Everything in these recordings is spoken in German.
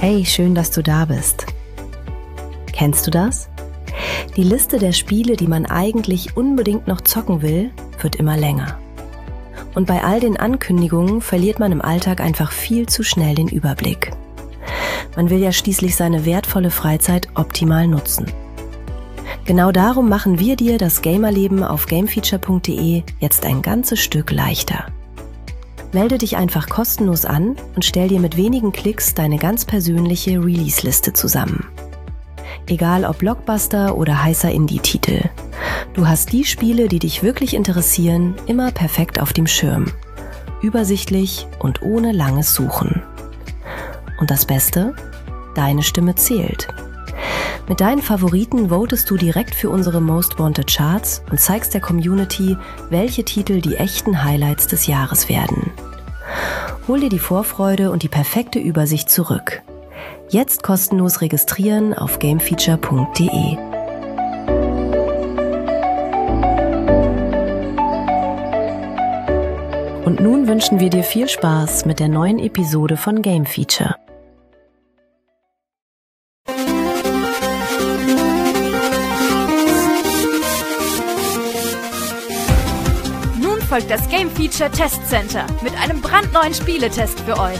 Hey, schön, dass du da bist. Kennst du das? Die Liste der Spiele, die man eigentlich unbedingt noch zocken will, wird immer länger. Und bei all den Ankündigungen verliert man im Alltag einfach viel zu schnell den Überblick. Man will ja schließlich seine wertvolle Freizeit optimal nutzen. Genau darum machen wir dir das Gamerleben auf gamefeature.de jetzt ein ganzes Stück leichter. Melde dich einfach kostenlos an und stell dir mit wenigen Klicks deine ganz persönliche Release-Liste zusammen. Egal ob Blockbuster oder heißer Indie-Titel. Du hast die Spiele, die dich wirklich interessieren, immer perfekt auf dem Schirm. Übersichtlich und ohne langes Suchen. Und das Beste? Deine Stimme zählt. Mit deinen Favoriten votest du direkt für unsere Most Wanted Charts und zeigst der Community, welche Titel die echten Highlights des Jahres werden. Hol dir die Vorfreude und die perfekte Übersicht zurück. Jetzt kostenlos registrieren auf gamefeature.de. Und nun wünschen wir dir viel Spaß mit der neuen Episode von Game Feature. Folgt das Game Feature Test Center mit einem brandneuen Spieletest für euch.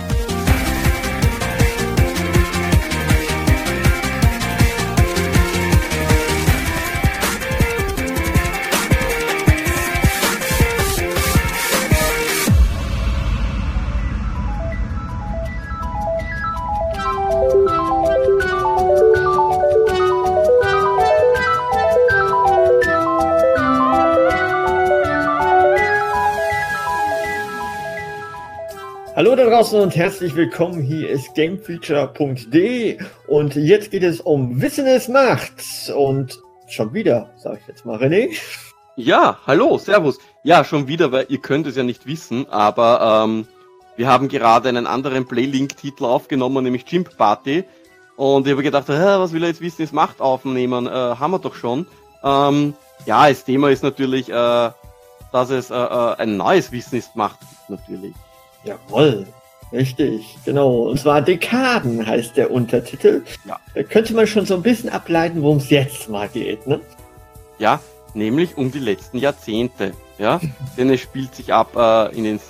Hallo da draußen und herzlich willkommen, hier ist gamefeature.de und jetzt geht es um Wissen ist Macht und schon wieder, sage ich jetzt mal, René. Ja, hallo, servus. Ja, schon wieder, weil ihr könnt es ja nicht wissen, aber wir haben gerade einen anderen Playlink-Titel aufgenommen, nämlich Chimp Party, und ich habe gedacht, was will er jetzt Wissen ist Macht aufnehmen, haben wir doch schon. Ja, das Thema ist natürlich, dass es ein neues Wissen ist Macht gibt, natürlich. Jawohl, richtig, genau. Und zwar Dekaden heißt der Untertitel. Ja. Da könnte man schon so ein bisschen ableiten, worum es jetzt mal geht, ne? Ja, nämlich um die letzten Jahrzehnte. Ja, denn es spielt sich ab in den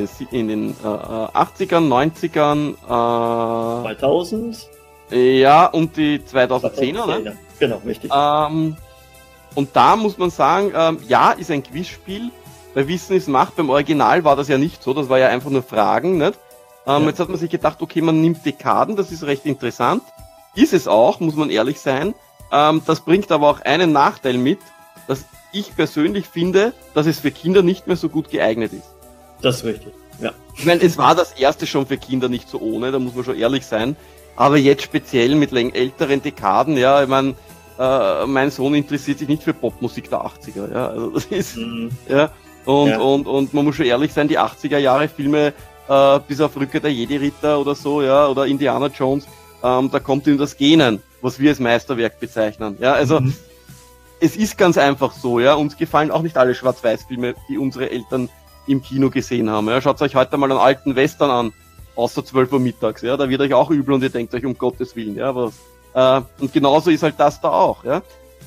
80ern, 90ern, 2000. Ja, und die 2010er, ne? Genau, richtig. Und da muss man sagen, ja, ist ein Quizspiel. Bei Wissen ist Macht, beim Original war das ja nicht so, das war ja einfach nur Fragen, nicht? Jetzt hat man sich gedacht, okay, man nimmt Dekaden, das ist recht interessant. Ist es auch, muss man ehrlich sein. Das bringt aber auch einen Nachteil mit, dass ich persönlich finde, dass es für Kinder nicht mehr so gut geeignet ist. Das ist richtig, ja. Ich meine, es war das erste schon für Kinder nicht so ohne, da muss man schon ehrlich sein. Aber jetzt speziell mit älteren Dekaden, ja, ich meine, mein Sohn interessiert sich nicht für Popmusik der 80er, ja, also das ist, ja. Und man muss schon ehrlich sein, die 80er Jahre Filme, bis auf Rückkehr der Jedi-Ritter oder so, ja, oder Indiana Jones, da kommt ihm das Genen, was wir als Meisterwerk bezeichnen, ja, also, es ist ganz einfach so, ja, uns gefallen auch nicht alle Schwarz-Weiß-Filme, die unsere Eltern im Kino gesehen haben, ja, schaut euch heute mal einen alten Western an, außer 12 Uhr mittags, ja, da wird euch auch übel und ihr denkt euch, um Gottes Willen, ja, was, und genauso ist halt das da auch, ja,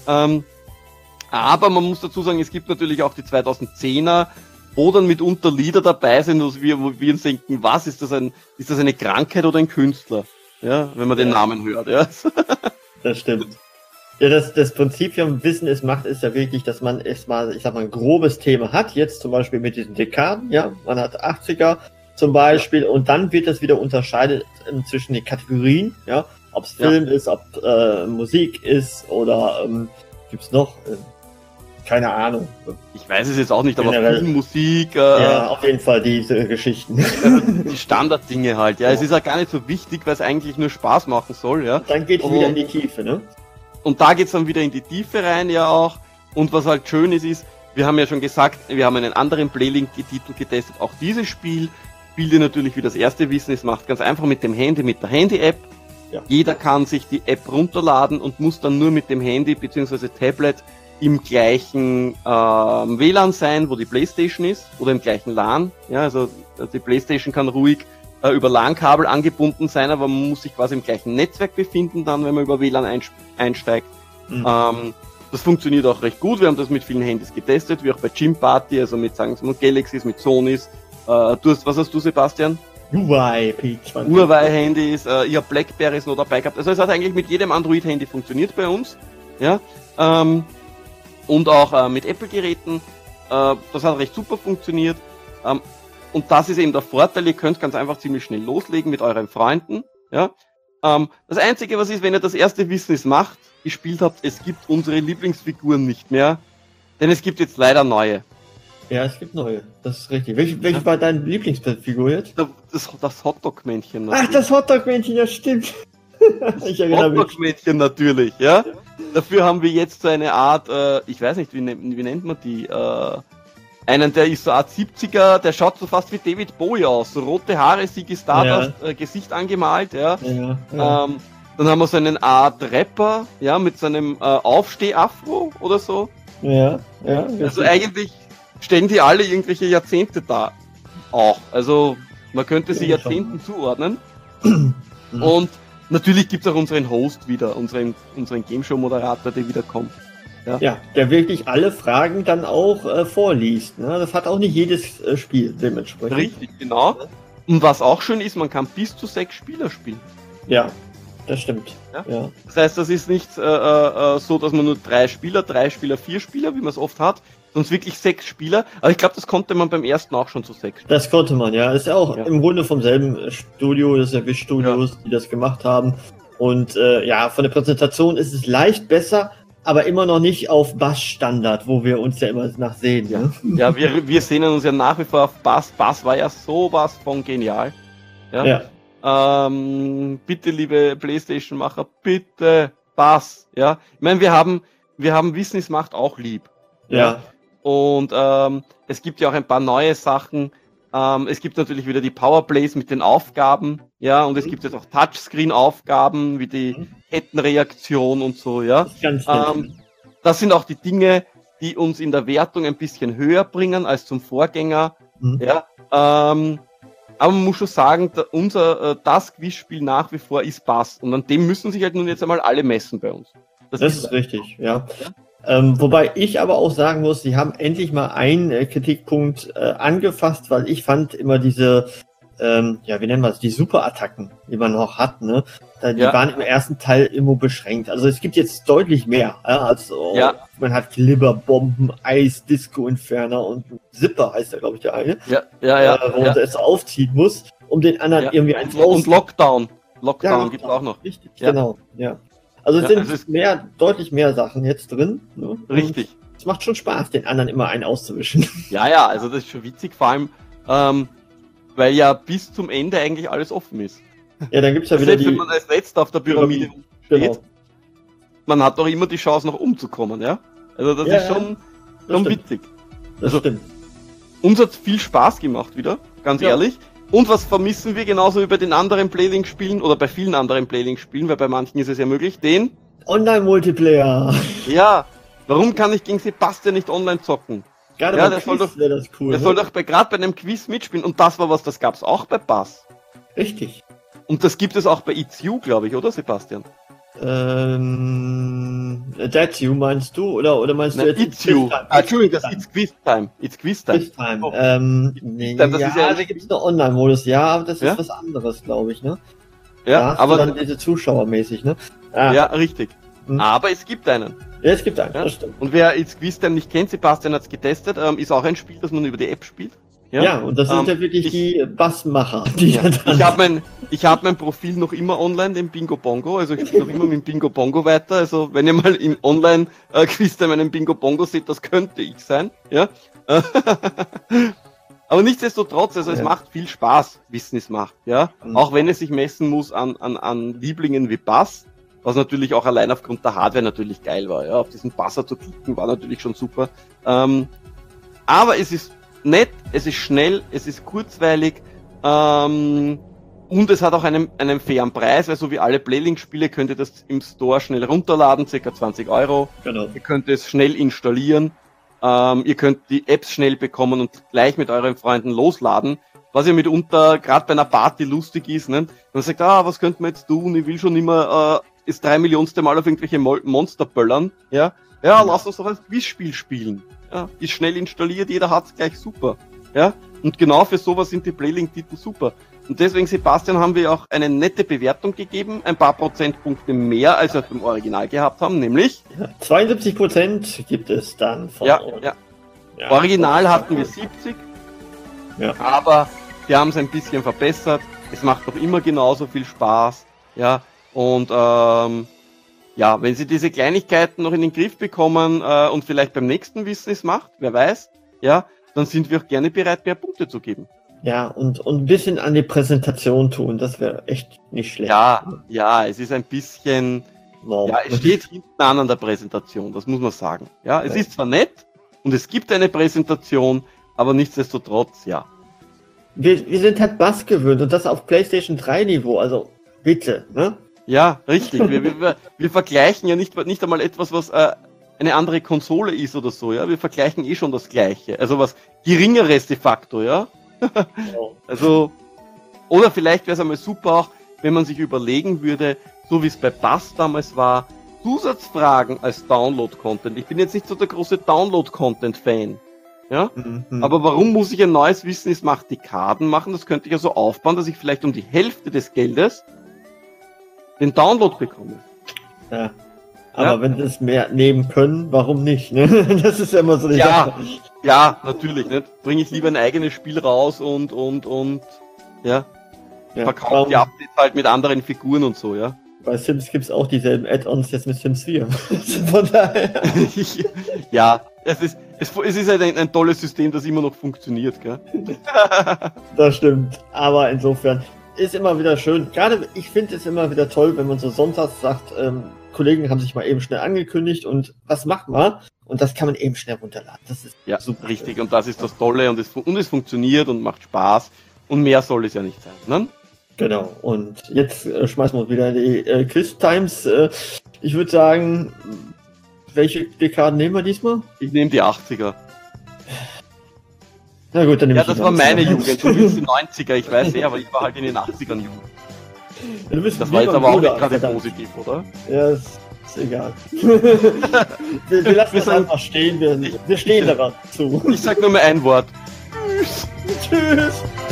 aber man muss dazu sagen, es gibt natürlich auch die 2010er, wo dann mitunter Lieder dabei sind, wo wir uns denken, was, ist das eine Krankheit oder ein Künstler? Ja, wenn man den Namen hört, ja. Das stimmt. Ja, das Prinzip vom Wissen ist Macht ist ja wirklich, dass man erstmal, ich sag mal, ein grobes Thema hat, jetzt zum Beispiel mit diesen Dekaden, ja, man hat 80er zum Beispiel, und dann wird das wieder unterscheidet zwischen den Kategorien, ja, ob es Film ist, ob Musik ist oder gibt's noch keine Ahnung. Ich weiß es jetzt auch nicht, aber Filmmusik. Ja, auf jeden Fall diese Geschichten. Die Standarddinge halt, ja. Es ist ja gar nicht so wichtig, weil es eigentlich nur Spaß machen soll, ja. Dann geht es wieder in die Tiefe, ne? Und da geht's dann wieder in die Tiefe rein, ja auch. Und was halt schön ist, wir haben ja schon gesagt, wir haben einen anderen Playlink-Titel getestet. Auch dieses Spiel spielt ihr natürlich wie das erste Wissen. Es macht ganz einfach mit dem Handy, mit der Handy-App. Ja. Jeder kann sich die App runterladen und muss dann nur mit dem Handy bzw. Tablet im gleichen WLAN sein, wo die Playstation ist, oder im gleichen LAN. Ja, also die Playstation kann ruhig über LAN-Kabel angebunden sein, aber man muss sich quasi im gleichen Netzwerk befinden, dann, wenn man über WLAN einsteigt. Das funktioniert auch recht gut. Wir haben das mit vielen Handys getestet, wie auch bei Gym Party, also mit, sagen wir mal, Galaxys, mit Sonys. Was hast du, Sebastian? Huawei P20. Huawei-Handys, ich habe Blackberries noch dabei gehabt. Also es hat eigentlich mit jedem Android-Handy funktioniert bei uns. Ja. Und auch mit Apple-Geräten. Das hat recht super funktioniert. Und das ist eben der Vorteil, ihr könnt ganz einfach ziemlich schnell loslegen mit euren Freunden. Ja. Das Einzige, was ist, wenn ihr das erste Business macht, gespielt habt, es gibt unsere Lieblingsfiguren nicht mehr, denn es gibt jetzt leider neue. Ja, es gibt neue, das ist richtig. Welche war deine Lieblingsfigur jetzt? Das Hotdog-Männchen. Ach, das Hotdog-Männchen, ja stimmt. Ich erinnere mich. Hotdog-Männchen natürlich, ja. Dafür haben wir jetzt so eine Art, ich weiß nicht, wie nennt man die, einen, der ist so eine Art 70er, der schaut so fast wie David Bowie aus, so rote Haare, Ziggy Stardust, Gesicht angemalt, ja. Dann haben wir so eine Art Rapper, ja, mit so einem Aufsteh-Afro oder so. Ja. Also eigentlich stellen die alle irgendwelche Jahrzehnte da. Auch. Also man könnte sie Jahrzehnten zuordnen. Und natürlich gibt es auch unseren Host wieder, unseren Game Show Moderator, der wieder kommt. Ja, der wirklich alle Fragen dann auch vorliest. Ne? Das hat auch nicht jedes Spiel dementsprechend. Richtig, genau. Und was auch schön ist, man kann bis zu 6 Spieler spielen. Ja, das stimmt. Ja. Das heißt, das ist nicht so, dass man nur 3 Spieler, 4 Spieler, wie man es oft hat, sonst wirklich 6 Spieler. Aber ich glaube, das konnte man beim ersten auch schon zu 6 spielen. Das konnte man, ja. Ist ja auch im Grunde vom selben Studio, das ist ja Wish Studios, die das gemacht haben. Und von der Präsentation ist es leicht besser, aber immer noch nicht auf Bass-Standard, wo wir uns ja immer nachsehen. Ja, ne? Ja, wir sehen uns ja nach wie vor auf Bass. Bass war ja sowas von genial. Ja. Bitte, liebe PlayStation-Macher, bitte Bass. Ja, ich meine, wir haben Business macht auch lieb. Ja. Und es gibt ja auch ein paar neue Sachen. Es gibt natürlich wieder die Powerplays mit den Aufgaben, ja, und es gibt jetzt auch Touchscreen-Aufgaben wie die Kettenreaktion und so, ja. Das sind auch die Dinge, die uns in der Wertung ein bisschen höher bringen als zum Vorgänger, ja. Aber man muss schon sagen, das Quizspiel nach wie vor ist Bass, und an dem müssen sich halt nun jetzt einmal alle messen bei uns. Das ist richtig, ja. Wobei ich aber auch sagen muss, sie haben endlich mal einen Kritikpunkt angefasst, weil ich fand immer diese, wie nennen wir es, die Superattacken, die man noch hat, ne? Die waren im ersten Teil immer beschränkt. Also es gibt jetzt deutlich mehr. Man hat Glibberbomben, Eis, Disco-Inferner und Zipper heißt der, glaube ich, der eine. Wo man es aufziehen muss, um den anderen irgendwie eins raus. Und Lockdown. Lockdown gibt es auch noch. Richtig, genau, ja. Also es sind deutlich mehr Sachen jetzt drin. Ne? Richtig. Es macht schon Spaß, den anderen immer einen auszuwischen. Ja, also das ist schon witzig, vor allem, weil ja bis zum Ende eigentlich alles offen ist. Ja, dann gibt's ja wieder selbst wenn man als Letzter auf der Pyramide steht, genau. Man hat doch immer die Chance, noch umzukommen, ja? Also das ist schon witzig. Das stimmt. Uns hat viel Spaß gemacht wieder, ganz ehrlich. Und was vermissen wir genauso wie bei den anderen Playlink-Spielen oder bei vielen anderen Playlink-Spielen, weil bei manchen ist es ja möglich, den Online-Multiplayer. Ja, warum kann ich gegen Sebastian nicht online zocken? Gerade bei Quiz wäre das cool. Der soll doch gerade bei einem Quiz mitspielen, und das gab's auch bei Bass. Richtig. Und das gibt es auch bei It's You, glaube ich, oder Sebastian? That's You meinst du? Oder meinst du jetzt It's You? Entschuldigung, das ist Quiz Time. It's Quiz Time. Oh. Da gibt's noch Online-Modus, aber das ist was anderes, glaube ich, ne? Ja, aber dann diese Zuschauermäßig, ne? Ja, richtig. Aber es gibt einen. Ja, es gibt einen, das stimmt. Und wer It's Quiz Time nicht kennt, Sebastian hat's getestet, ist auch ein Spiel, das man über die App spielt. Ja, und das sind ja wirklich die Bassmacher. Ich habe mein Profil noch immer online, den Bingo Bongo, also ich spiele noch immer mit dem Bingo Bongo weiter, also wenn ihr mal im Online-Quiz meinen Bingo Bongo seht, das könnte ich sein, ja. Aber nichtsdestotrotz, also es macht viel Spaß, Business macht, ja. Auch wenn es sich messen muss an Lieblingen wie Bass, was natürlich auch allein aufgrund der Hardware natürlich geil war, ja. Auf diesen Basser zu klicken war natürlich schon super. Aber es ist nett, es ist schnell, es ist kurzweilig, und es hat auch einen fairen Preis, weil so wie alle Playlink-Spiele könnt ihr das im Store schnell runterladen, ca. 20 €. Genau. Ihr könnt es schnell installieren, ihr könnt die Apps schnell bekommen und gleich mit euren Freunden losladen. was ja mitunter gerade bei einer Party lustig ist, ne? Man sagt, was könnte man jetzt tun? Ich will schon immer das 3 Millionste Mal auf irgendwelche Monster böllern, ja? Ja, lass uns doch ein Quizspiel spielen. Ja, ist schnell installiert, jeder hat's gleich super, ja? Und genau für sowas sind die Playlink-Titel super. Und deswegen, Sebastian, haben wir auch eine nette Bewertung gegeben, ein paar Prozentpunkte mehr, als wir beim Original gehabt haben, nämlich 72% gibt es dann von uns. Ja. Original hatten wir 70, aber wir haben es ein bisschen verbessert. Es macht doch immer genauso viel Spaß, ja. Und wenn Sie diese Kleinigkeiten noch in den Griff bekommen und vielleicht beim nächsten Wissen es macht, wer weiß, ja, dann sind wir auch gerne bereit, mehr Punkte zu geben. Ja, und ein bisschen an die Präsentation tun, das wäre echt nicht schlecht. Ja, es ist ein bisschen, es steht hinten an der Präsentation, das muss man sagen. Ja, es ist zwar nett und es gibt eine Präsentation, aber nichtsdestotrotz, ja. Wir sind halt Bass gewöhnt und das auf PlayStation 3 Niveau, also bitte, ne? Ja, richtig. Wir vergleichen ja nicht einmal etwas, was eine andere Konsole ist oder so, ja. Wir vergleichen schon das Gleiche, also was Geringeres de facto, ja. Also, oder vielleicht wäre es einmal super auch, wenn man sich überlegen würde, so wie es bei Bass damals war, Zusatzfragen als Download-Content. Ich bin jetzt nicht so der große Download-Content-Fan, ja, aber warum muss ich ein neues Wissen ist macht Dekaden machen? Das könnte ich ja so aufbauen, dass ich vielleicht um die Hälfte des Geldes den Download bekomme. Ja. Aber wenn sie es mehr nehmen können, warum nicht? Ne? Das ist ja immer so die Sache. Ja, natürlich. Nicht? Bringe ich lieber ein eigenes Spiel raus und verkaufe die Updates halt mit anderen Figuren und so, ja. Bei Sims gibt's auch dieselben Add-ons jetzt mit Sims 4. Von daher. Ja, es ist halt ein tolles System, das immer noch funktioniert, gell? Das stimmt. Aber insofern ist immer wieder schön. Gerade ich finde es immer wieder toll, wenn man so sonntags sagt, Kollegen haben sich mal eben schnell angekündigt und was macht man? Und das kann man eben schnell runterladen. Das ist super richtig. Und das ist das Tolle und es funktioniert und macht Spaß. Und mehr soll es ja nicht sein, ne? Genau. Und jetzt schmeißen wir wieder die Quiz-Times. Ich würde sagen, welche Dekaden nehmen wir diesmal? Ich nehme die 80er. Na gut, dann nehme ich die 90er. Das war meine Jugend. Du willst die 90er, ich weiß aber ich war halt in den 80ern jung. Ja, das war jetzt aber auch nicht gerade positiv, oder? Ja, ist egal. wir lassen das einfach stehen, wir stehen daran zu. Ich sag nur mal ein Wort. Tschüss.